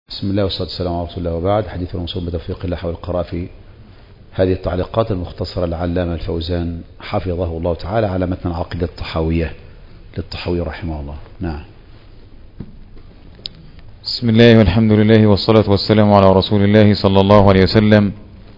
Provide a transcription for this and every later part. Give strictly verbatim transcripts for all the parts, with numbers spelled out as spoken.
بسم الله والصلاة والسلام على رسول الله، وبعد. حديث الموصول بتوفيق الله حول القراءة في هذه التعليقات المختصرة للعلامة الفوزان حفظه الله تعالى على متن العقيدة الطحاوية للطحاوي رحمه الله. نعم. بسم الله والحمد لله والصلاة والسلام على رسول الله صلى الله عليه وسلم.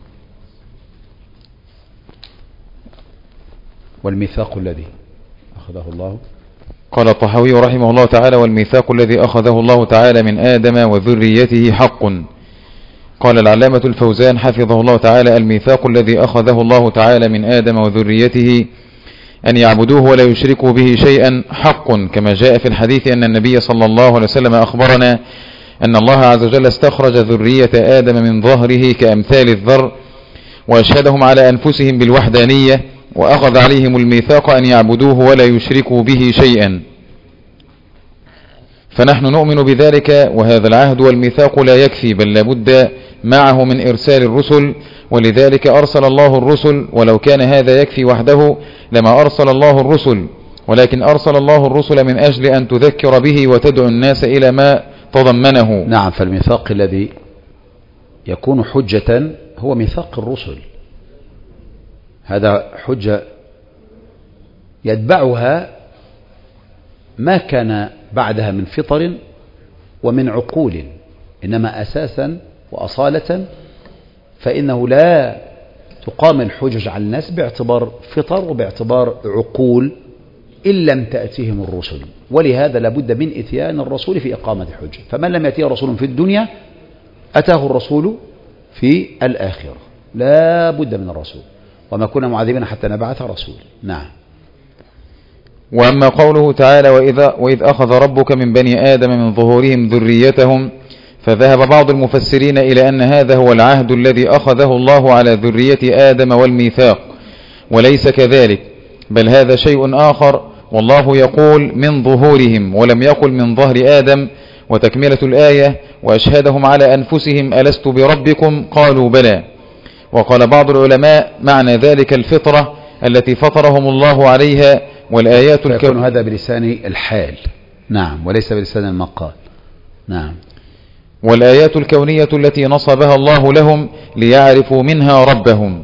والميثاق الذي أخذه الله، قال الطحاوي رحمه الله تعالى: والميثاق الذي أخذه الله تعالى من آدم وذريته حق. قال العلامة الفوزان حفظه الله تعالى: الميثاق الذي أخذه الله تعالى من آدم وذريته أن يعبدوه ولا يشركوا به شيئا حق، كما جاء في الحديث أن النبي صلى الله عليه وسلم أخبرنا أن الله عز وجل استخرج ذرية آدم من ظهره كأمثال الذر وأشهدهم على أنفسهم بالوحدانية، وأخذ عليهم الميثاق أن يعبدوه ولا يشركوا به شيئا. فنحن نؤمن بذلك، وهذا العهد والميثاق لا يكفي، بل لابد معه من إرسال الرسل، ولذلك أرسل الله الرسل. ولو كان هذا يكفي وحده لما أرسل الله الرسل، ولكن أرسل الله الرسل من أجل أن تذكر به وتدعو الناس إلى ما تضمنه. نعم. فالميثاق الذي يكون حجة هو ميثاق الرسل، هذا حجة يتبعها ما كان بعدها من فطر ومن عقول، إنما أساسا وأصالة فإنه لا تقام الحجج على الناس باعتبار فطر وباعتبار عقول إن لم تأتيهم الرسل، ولهذا لابد من إتيان الرسول في إقامة الحجة. فمن لم يأتيه رسول في الدنيا أتاه الرسول في الآخرة، لا بد من الرسول، وما كنا معذبين حتى نبعث رسول. نعم. وأما قوله تعالى: وإذا وإذ أخذ ربك من بني آدم من ظهورهم ذريتهم، فذهب بعض المفسرين إلى أن هذا هو العهد الذي أخذه الله على ذرية آدم والميثاق، وليس كذلك، بل هذا شيء آخر. والله يقول من ظهورهم ولم يقل من ظهر آدم. وتكملة الآية: وأشهدهم على أنفسهم ألست بربكم قالوا بلى. وقال بعض العلماء معنى ذلك الفطرة التي فطرهم الله عليها، والآيات الكونية. هذا بلسان الحال، نعم، وليس بلسان المقال. نعم. والآيات الكونية التي نصبها الله لهم ليعرفوا منها ربهم.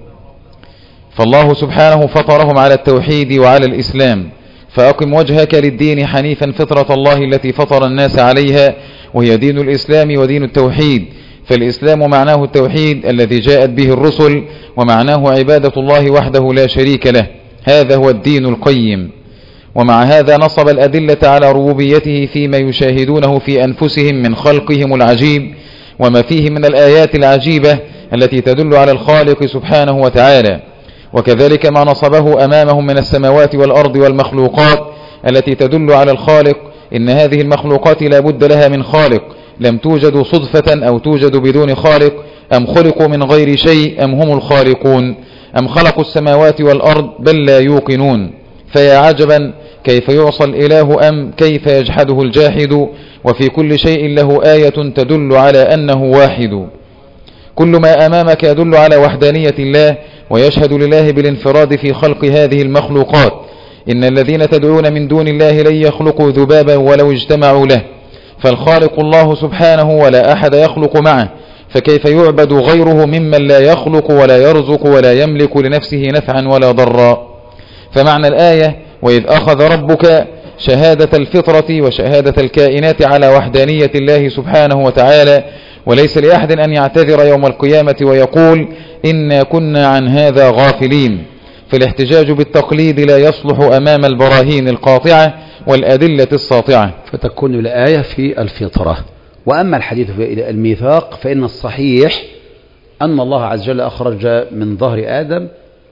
فالله سبحانه فطرهم على التوحيد وعلى الإسلام، فأقم وجهك للدين حنيفا فطرة الله التي فطر الناس عليها، وهي دين الإسلام ودين التوحيد. فالإسلام معناه التوحيد الذي جاءت به الرسل، ومعناه عبادة الله وحده لا شريك له، هذا هو الدين القيم. ومع هذا نصب الأدلة على ربوبيته فيما يشاهدونه في أنفسهم من خلقهم العجيب، وما فيه من الآيات العجيبة التي تدل على الخالق سبحانه وتعالى. وكذلك ما نصبه أمامهم من السماوات والأرض والمخلوقات التي تدل على الخالق. إن هذه المخلوقات لا بد لها من خالق، لم توجد صدفة أو توجد بدون خالق. أم خلقوا من غير شيء أم هم الخالقون، أم خلقوا السماوات والأرض بل لا يوقنون. فيا عجبا كيف يعصى الإله أم كيف يجحده الجاحد، وفي كل شيء له آية تدل على أنه واحد. كل ما أمامك يدل على وحدانية الله، ويشهد لله بالانفراد في خلق هذه المخلوقات. إن الذين تدعون من دون الله لن يخلقوا ذبابا ولو اجتمعوا له، فالخالق الله سبحانه ولا أحد يخلق معه، فكيف يعبد غيره ممن لا يخلق ولا يرزق ولا يملك لنفسه نفعا ولا ضرا. فمعنى الآية: وإذ أخذ ربك شهادة الفطرة وشهادة الكائنات على وحدانية الله سبحانه وتعالى، وليس لأحد أن يعتذر يوم القيامة ويقول إنا كنا عن هذا غافلين. فالاحتجاج بالتقليد لا يصلح أمام البراهين القاطعة والأدلة الساطعة، فتكون الآية في الفطرة. وأما الحديث في الميثاق فإن الصحيح أن الله عز وجل أخرج من ظهر آدم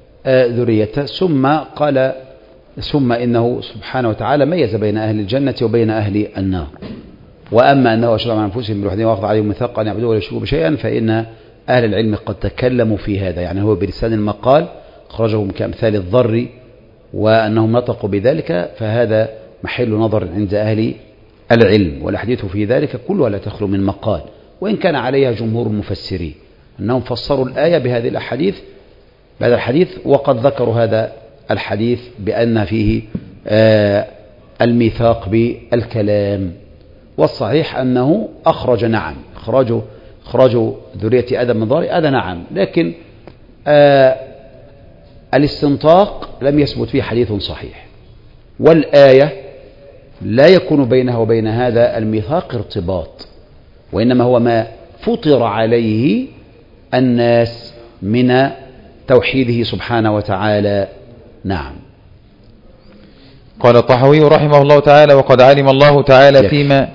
ذريته، ثم قال ثم إنه سبحانه وتعالى ميز بين أهل الجنة وبين أهل النار. وأما أنه أشرع عن أنفسهم بالوحدانية وأخذ عليهم ميثاق أن يعبدوه ولا يشركوا بشيئا، فإن أهل العلم قد تكلموا في هذا، يعني هو بلسان المقال أخرجهم كأمثال الذر وأنهم نطقوا بذلك، فهذا محل نظر عند أهل العلم. والحديث في ذلك كلها لا تخلو من مقال، وإن كان عليها جمهور المفسرين أنهم فسروا الآية بهذه الأحاديث بهذا الحديث، وقد ذكروا هذا الحديث بأن فيه آه الميثاق بالكلام. والصحيح أنه أخرج، نعم، إخراجه إخراج ذرية آدم من ظهر هذا نعم، لكن آه الاستنطاق لم يثبت فيه حديث صحيح، والآية لا يكون بينها وبين هذا الميثاق ارتباط، وإنما هو ما فطر عليه الناس من توحيده سبحانه وتعالى. نعم. قال الطحاوي رحمه الله تعالى: وقد علم الله تعالى يكفي. فيما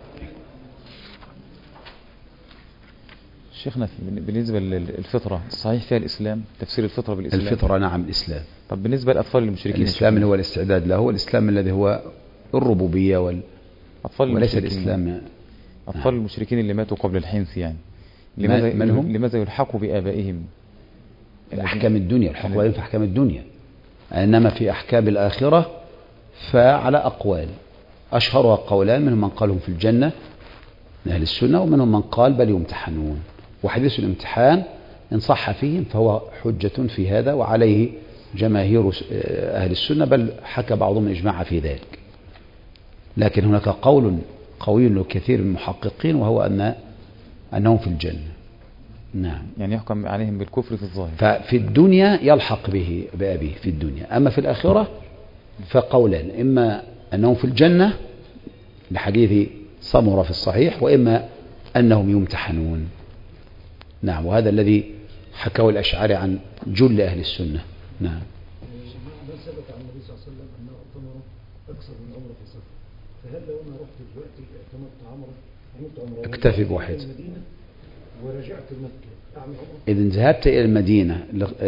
شيخنا بالنسبة للفطرة الصحيح فيها الإسلام، تفسير الفطرة بالإسلام. الفطرة نعم الإسلام. طب بالنسبة للأطفال المشركين، الإسلام اللي هو الاستعداد له، الإسلام الذي هو الربوبية وال... وليس الإسلام. أطفال نعم. المشركين اللي ماتوا قبل الحنث يعني لماذا, من هم؟ لماذا يلحقوا بآبائهم؟ أحكام الدنيا، الحق في أحكام الدنيا، إنما في أحكام الآخرة فعلى أقوال، أشهرها قولان، منهم من قالهم في الجنة من أهل السنة، ومنهم من قال بل يمتحنون، وحديث الامتحان إن صح فيهم فهو حجة في هذا، وعليه جماهير أهل السنة، بل حكى بعضهم إجماع في ذلك. لكن هناك قول قوي لكثير من المحققين، وهو أن أنهم في الجنة. نعم. يعني يحكم عليهم بالكفر في الظاهر. ففي الدنيا يلحق به بأبيه في الدنيا، أما في الآخرة فقولان، إما أنهم في الجنة لحديث سمرة في الصحيح، وإما أنهم يمتحنون. نعم. وهذا الذي حكاه الأشعري عن جل أهل السنة. نعم. ثبت عن النبي صلى الله عليه وسلم أنه اعتمر أكثر من عمره في سفر، فهل لو أنا رحت دلوقتي اعتمرت عمره عملت عمره اكتفي بواحد المدينة ورجعت مكة أعمل عمره؟ إذا ذهبت إلى المدينة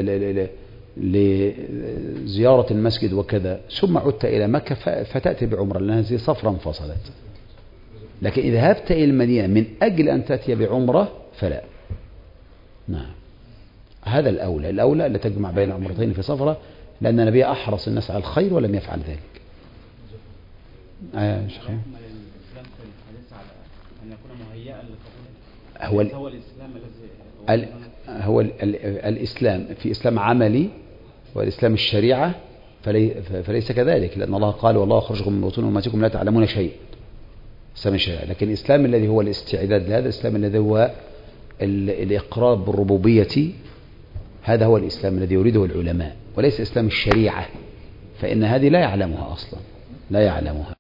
لزيارة المسجد وكذا ثم عدت إلى مكة فتأتي بعمرة، لأن هذه صفرة انفصلت. لكن إذا ذهبت إلى المدينة من أجل أن تأتي بعمرة فلا. نعم. هذا الأولى، الأولى أن تجمع بين عمرتين في صفرة، لأن النبي أحرص الناس على الخير ولم يفعل ذلك. آه شيخ. هو ال... ال... هو ال... ال... الإسلام في إسلام عملي والإسلام الشريعة فلي... فليس كذلك، لأن الله قال والله أخرجكم من بطون أمهاتكم لا تعلمون شيء. إسلام الشريعة. لكن الإسلام الذي هو الاستعداد لهذا، الإسلام الذي هو ال... الإقرار بالربوبية، هذا هو الإسلام الذي يريده العلماء، وليس إسلام الشريعة، فإن هذه لا يعلمها أصلا، لا يعلمها.